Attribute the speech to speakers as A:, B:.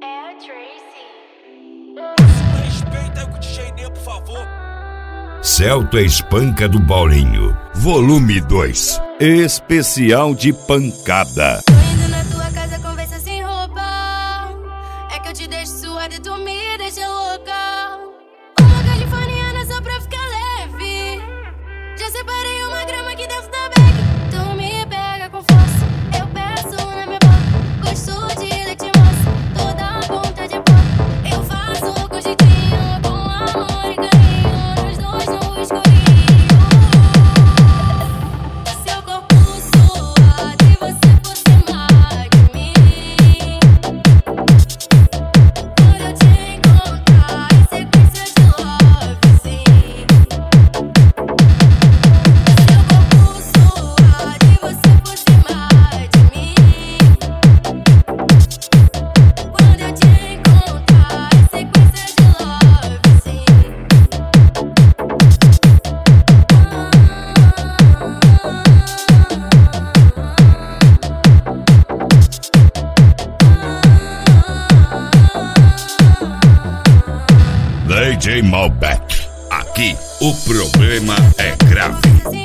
A: É a Tracy.
B: Respeita o DJ Ney, por favor.
C: Celto Espanca do Paulinho, volume 2, especial de pancada.
A: Tô indo na tua casa, conversa sem roupa. É que eu te deixo suada e tu me deixa louca. Uma californiana só pra ficar leve. Já separei uma grama aqui dentro da bag. Tu me pega com força, eu peço na minha boca. Gosto de leite moça, toda a ponta de pó. Eu faço com jeitinho, com amor e carinho, nós dois no escurinho. Seu corpo suado e você por cima de mim. Quando eu te encontrar em sequência de love, sim. Seu corpo suado e você por cima de mim. Quando eu te encontrar em sequência de love, sim.
C: DJ Malbec, aqui o problema é grave.